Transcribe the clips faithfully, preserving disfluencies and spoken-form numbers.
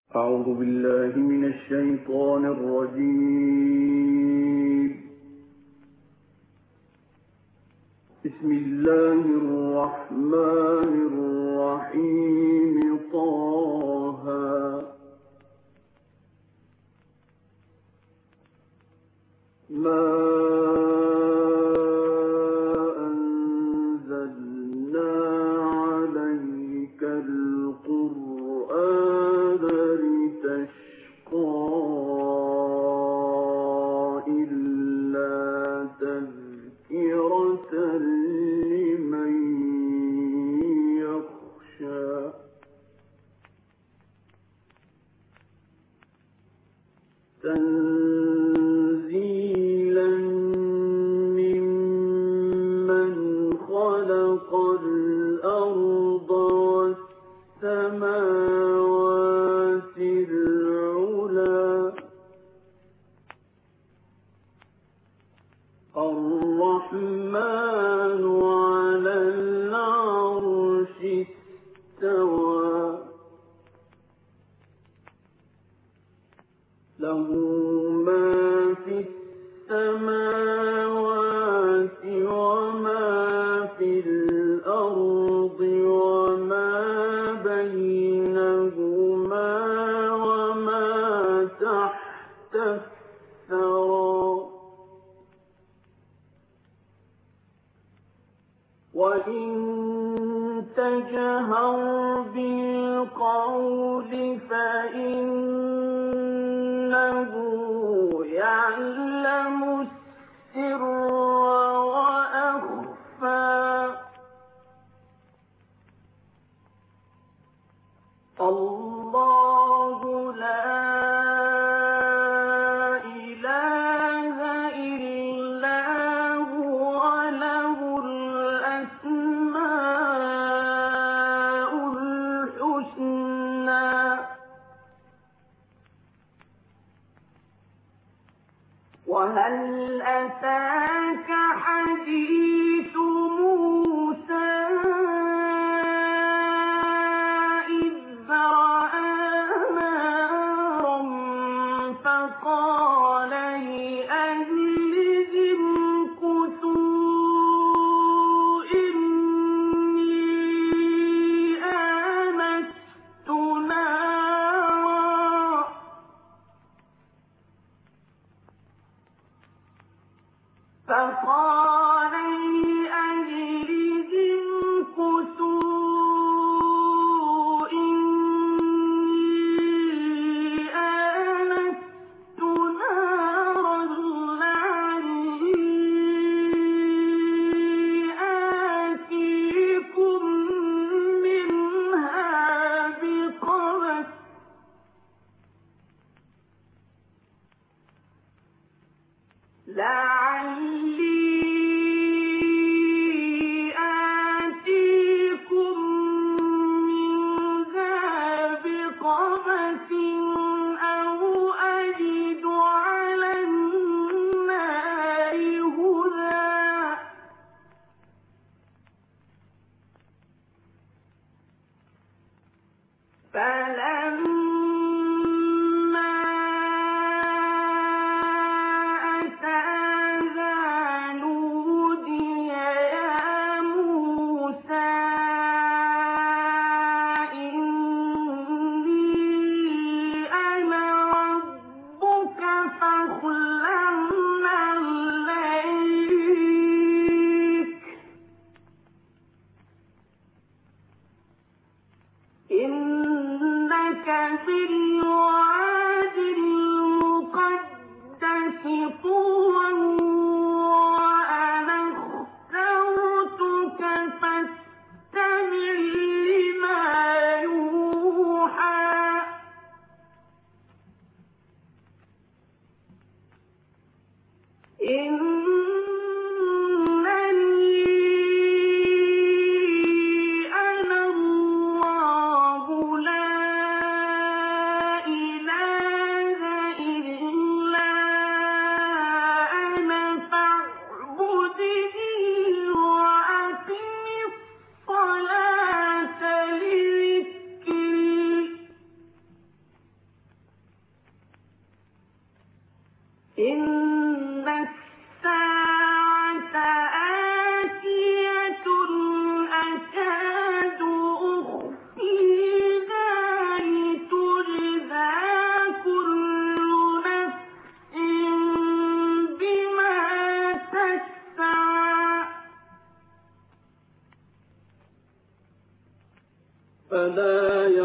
أعوذ بالله من الشيطان الرجيم. بسم الله الرحمن الرحيم. طه ما أنزلنا عليك القرآن لتشقى إلا تذكرة لمن يخشى تنزيلا ممن خلق الأرض والسماوات العلى الرحمن على العرش استوى له ما في السماوات وما في الأرض وما بينهما وما تحت الثرى وإن تجهر بالقول فإنه يعلم السر وأخفى الله لا إله إلا هو له الأسماء الحسنى وهل أتاك حديث موسى إذ رأى نارا فقال لأهلهم كثوا إني آنست نارا فقال لأهلهم كثوا إني آنست نارا لعلي آتيكم منها بقبس لعلي آتيكم منها بقبس أو أجد على النار هدى فلما أتاها نودي يا موسى إني أنا ربك فاخلع نعليك إنك بالواد المقدس طوى وأنا اخترتك فاستمع لما يوحى إنني أنا الله لا إن الساعة آتية أكاد أخفيها لتجزى كل نفس بما تسعى فلا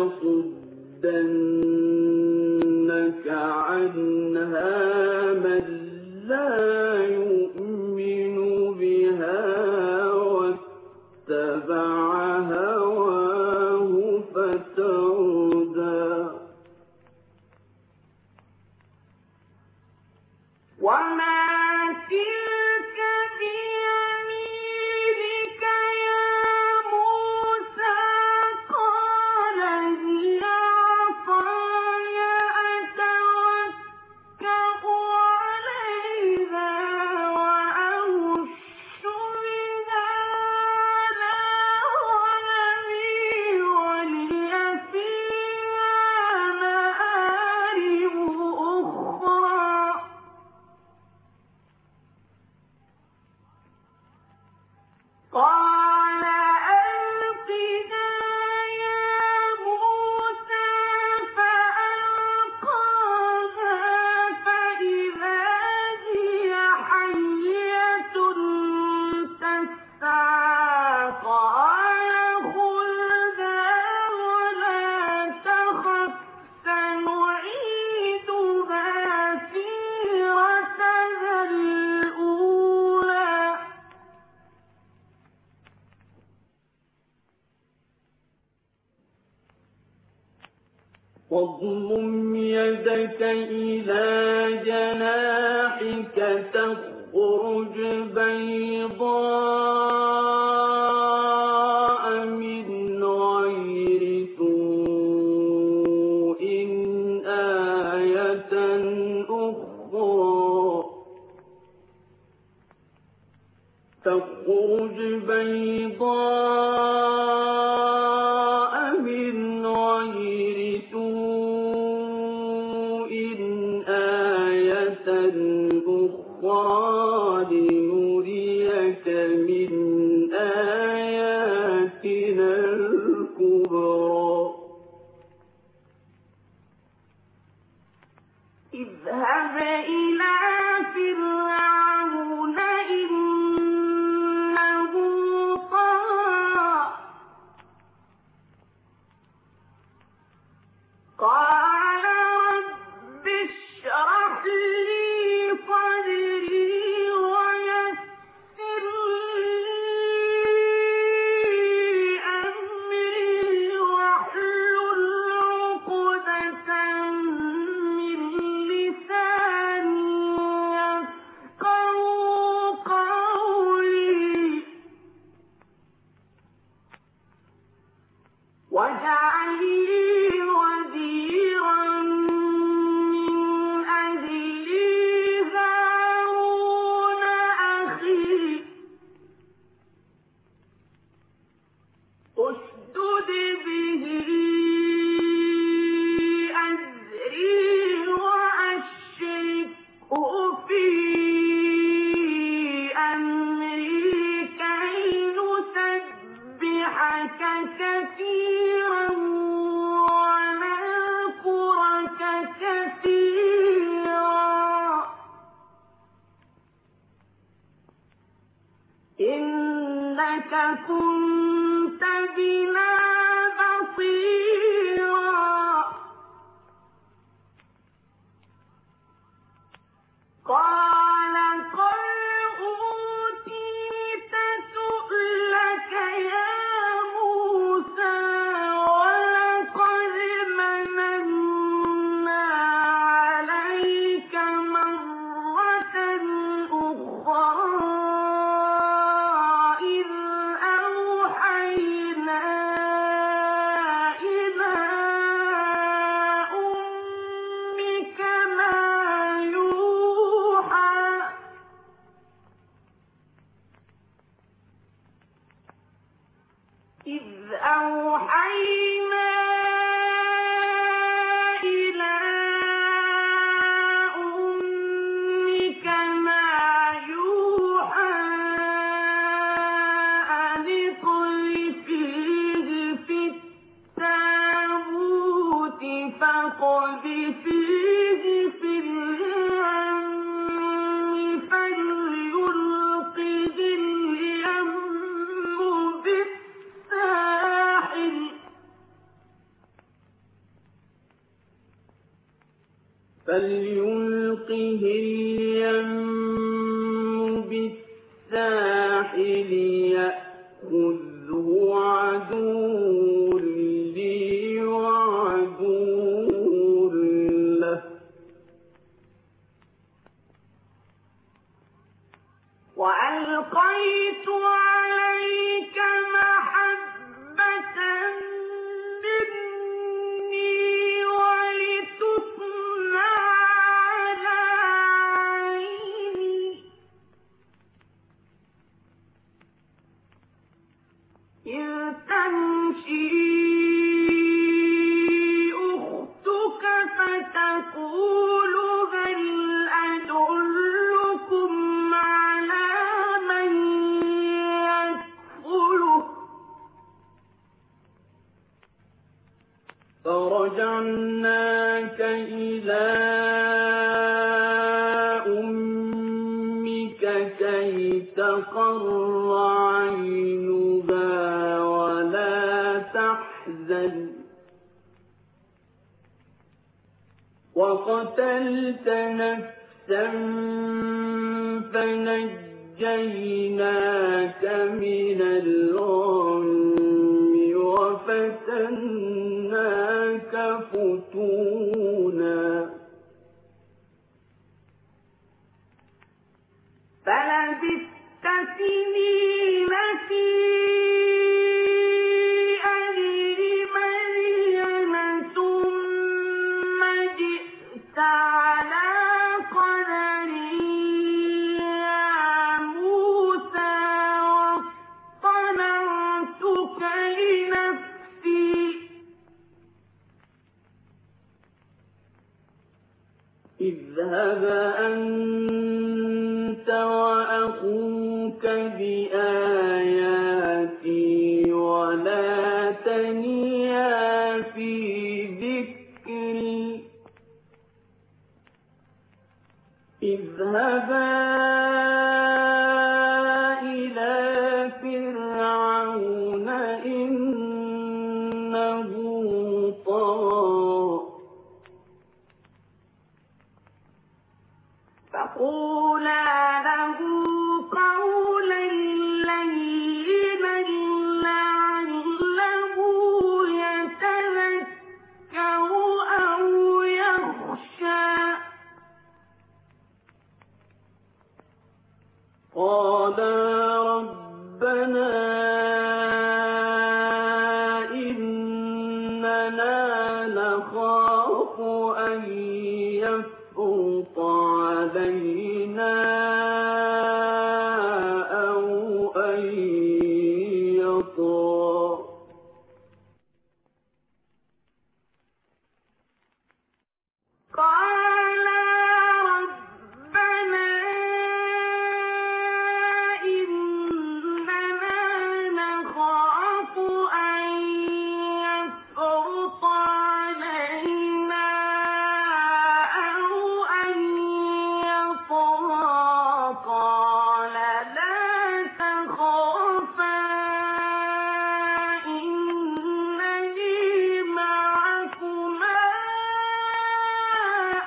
يصدنك عنها من لا يؤمن بها واتبع هواه فتردى وما تلك بيمينك يا موسى قال هي عصاي أتوكأ عليها وأهش بها على غنمي ولي فيها مآرب أخرى قال ألقها يا موسى فألقاها فإذا هي حية تسعى قال خذها ولا تخف سنعيدها سيرتها الأولى واضمم يدك إلى جناحك تخرج بيضاء من غير سوء آية أخرى تخرج بيضاء من غير سوء آية أخرى لنريك من آياتنا الكبرى اذهب إلى فرعون إنه طغى قال رب اشرح لي صدري ويسر لي أمري واحلل عقدة من لساني يفقهوا قولي واجعل لي وزيرا من أهلي هارون أخي اشدد به أزري وأشركه في أمري كي نسبحك كثيرا ونذكرك كثيرا إنك كنت بنا بصيرا قال قد أوتيت سؤلك يا موسى ولقد مننا عليك مرة أخرى إذ أوحينا فاقذفيه في اليم فليلقه اليم بالساحل فليلقه اليم بالساحل يأخذه عدو لي وعدو له وألقيت عليك محبة مني ولتصنع على عيني إذ تمشي أختك فتقول هل أدلكم على من يكفله فرجعناك إلى أمك كي تقر عينها ولا تحزن وقتلت نفسا فنجيناك من الغم وفتناك فتونا فلبثت سنين في أهل مدين ثم جئت على قدر يا موسى واصطنعتك لنفسي اذهب أنت وأخوك بآياتي ولا تنيا في ذكري اذهبا إلى فرعون إنه طغى فقولا له قولا لينا لعله يتذكر أو يخشى قالا ربنا إننا نخاف أن يفرط علينا أو أن يطغى قال ربنا إننا نخاف أن يفرط علينا أو أن يطغى قال لا تخافا إنني معكما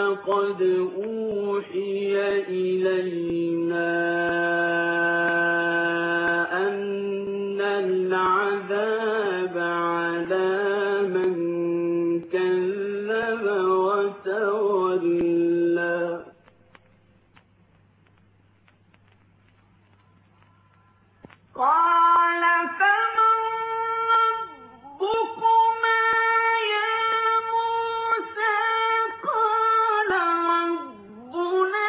ولقد أوحي إلينا أن العذاب على من كذب وتولى قال فمن ربكما يا موسى قال ربنا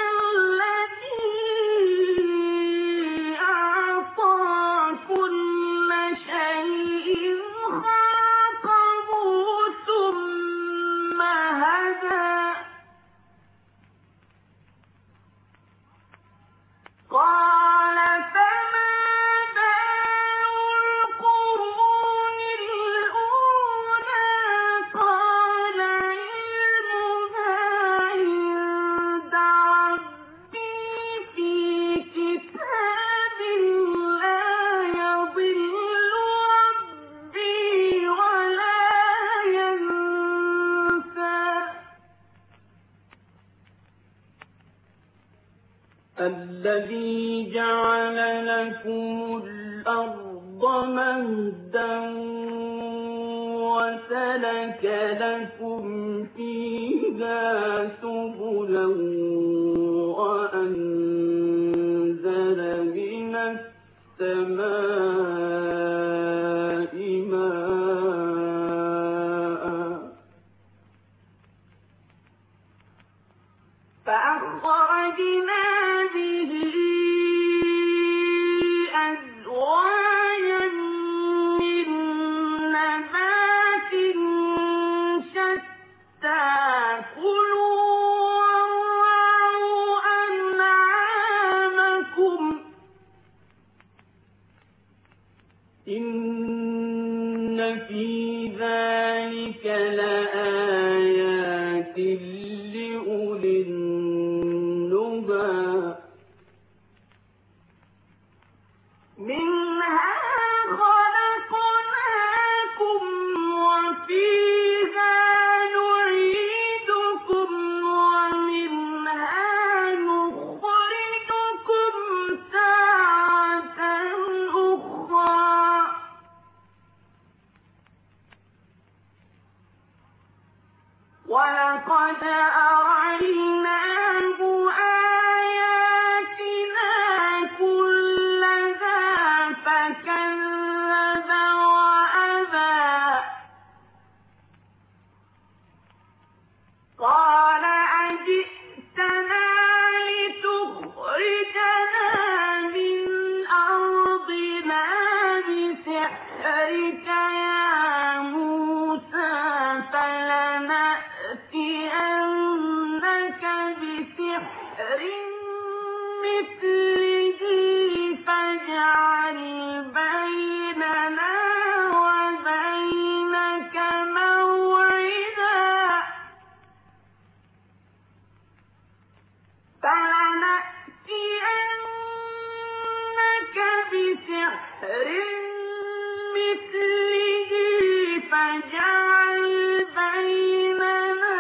الذي أعطى كل شيء خلقه ثم هدى قال فما بال القرون الأولى قال علمها عند ربي في كتاب لا يضل ربي ولا ينسى الذي جعل لكم الأرض مهدا وسلك لكم فيها سبلا وأنزل من السماء ماء فأخرجنا به أزواجا من نبات شتى كلوا وارعوا أنعامكم إن في ذلك لآيات لأولي النهى منها خلقناكم وفيها نعيدكم ومنها نخرجكم تارة أخرى ولقد أريناه آياتنا كلها فكذب وأبى قال أجئتنا لتخرجنا من أرضنا بسحرك يا موسى فلنأتينك بسحر مثله فاجعل بيننا وبينك موعدا فلنأتينك بسحر مثله فاجعل بيننا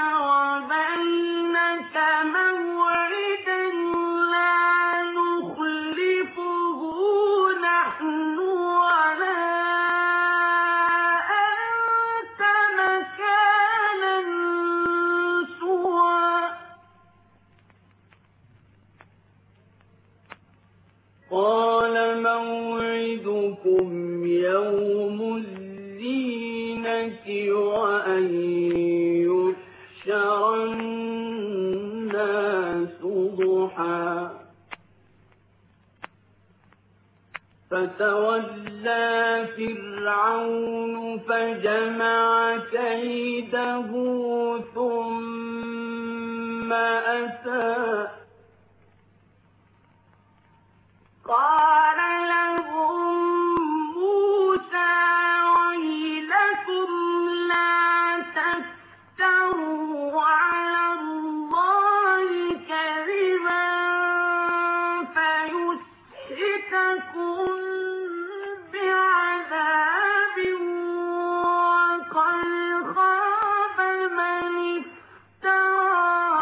وبينك موعدا لا نخلفه نحن ولا أنت مكانا سوى قال موعدكم يوم الزينة وأن يحشر الناس ضحى فتولى فرعون فجمع كيده ثم أتى قال لهم موسى ويلكم لا تفتروا على الله كذبا فيسحتكم بعذاب وقد خاب من افترى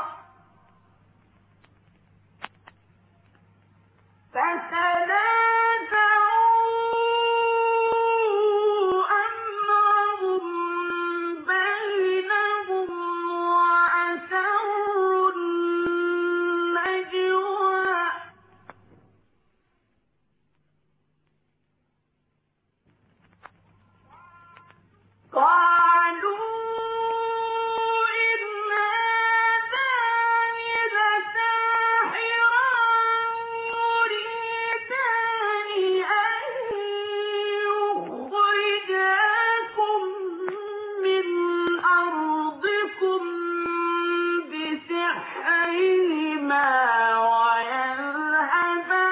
بِهِمَا وَيَذْهَبَا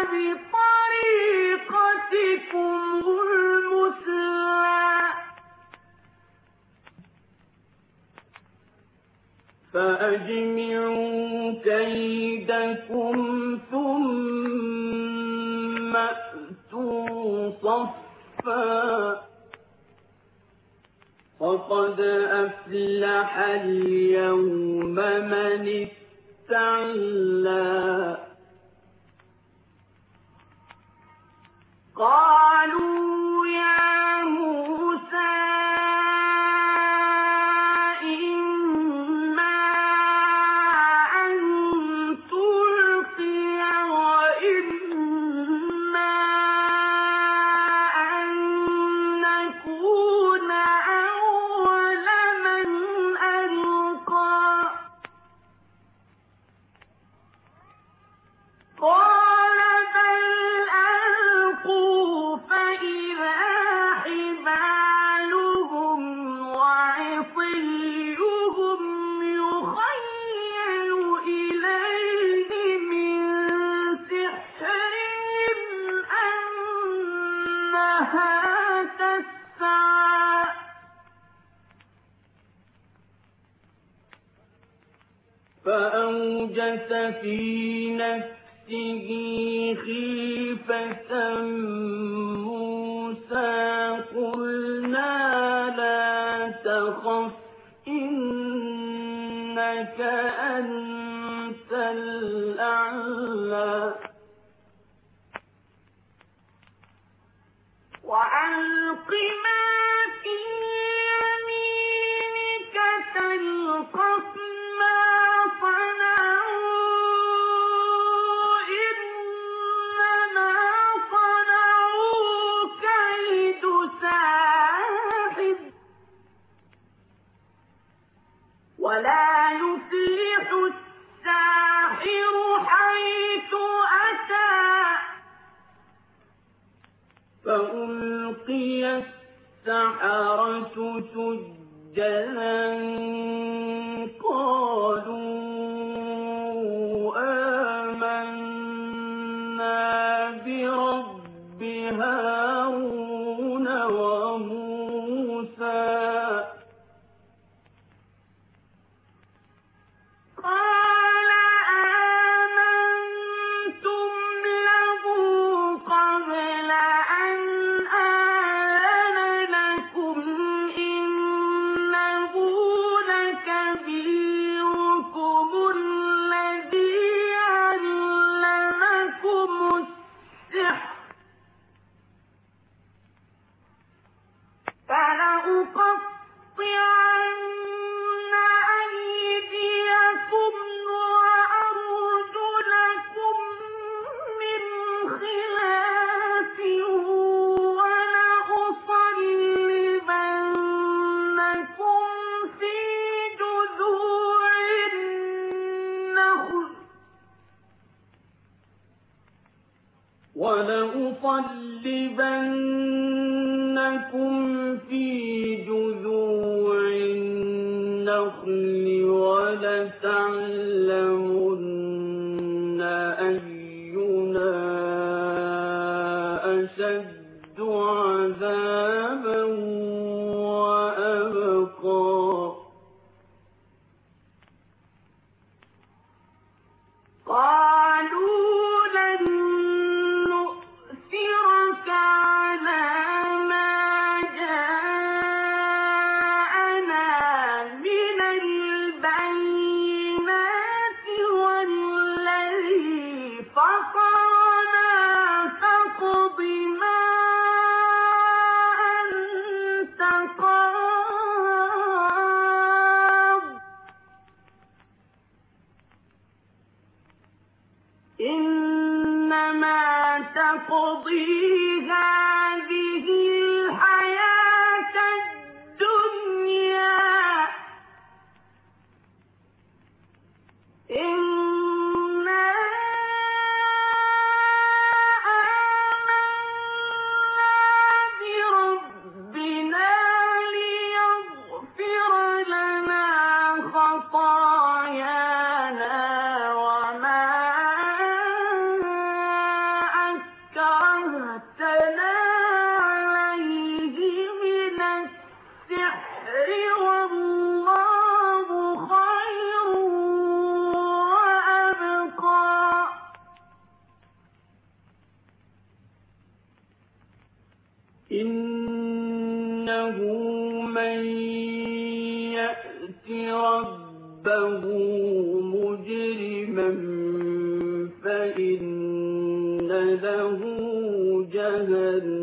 بِطَرِيقَتِكُمُ الْمُثْلَىٰ فَأَجْمِعُوا كَيْدَكُمْ ثُمَّ ائْتُوا صَفًّا وَقَدْ أَفْلَحَ الْيَوْمَ مَنِ اسْتَعْلَىٰ قَالُوا يَا مُوسَىٰ إِمَّا أَن تُلْقِيَ وَإِمَّا أَن نَّكُونَ أَوَّلَ مَنْ أَلْقَىٰ قَالَ بَلْ أَلْقُوا فَإِذَا حِبَالُهُمْ وَعِصِيُّهُمْ يُخَيَّلُ إِلَيْهِ مِن سِحْرِهِمْ أَنَّهَا تَسْعَىٰ فَأَوْجَسَ فِي نَفْسِهِ خِيفَةً مُوسَىٰ قُلْنَا لَا تَخَفْ إِنَّكَ أَنتَ الْأَعْلَىٰ وَأَلْقِ مَا فِي يَمِينِكَ تَلْقَفْ مَا صَنَعُوا إِنَّمَا صَنَعُوا كَيْدُ سَاحِرٍ وَلَا يُفْلِحُ السَّاحِرُ حَيْثُ أَتَىٰ فَأُلْقِيَ السَّحَرَةُ سُجَّدًا قَالُوا آمَنَّا بِرَبِّ هَارُونَ وَمُوسَىٰ قَالَ آمَنتُمْ لَهُ قَبْلَ أَنْ آذَنَ لَكُمْ إِنَّهُ لَكَبِيرُكُمُ الَّذِي عَلَّمَكُمُ السِّحْرَ فَلَأُقَطِّعَنَّ أَيْدِيَكُمْ وَأَرْجُلَكُم مِّنْ خِلَافٍ وَلَأُصَلِّبَنَّكُمْ فِي جُذُوعِ النَّخْلِ وَلَأُصَلِّبَنَّكُمْ فِي جُذُوعِ النَّخْلِ وَلَتَعْلَمُنَّ أَيُّنَا أَشَدُّ عَذَابًا وَأَبْقَىٰ قَالُوا لَن نُّؤْثِرَكَ عَلَىٰ مَا جَاءَنَا مِنَ الْبَيِّنَاتِ وَالَّذِي فَطَرَنَا فَاقْضِ مَا أَنتَ قَاضٍ إِنَّمَا تَقْضِي هَٰذِهِ الْحَيَاةَ الدُّنْيَا إِنَّا آمَنَّا بِرَبِّنَا لِيَغْفِرَ لَنَا خَطَايَانَا ربه مجرما فإن له جهنم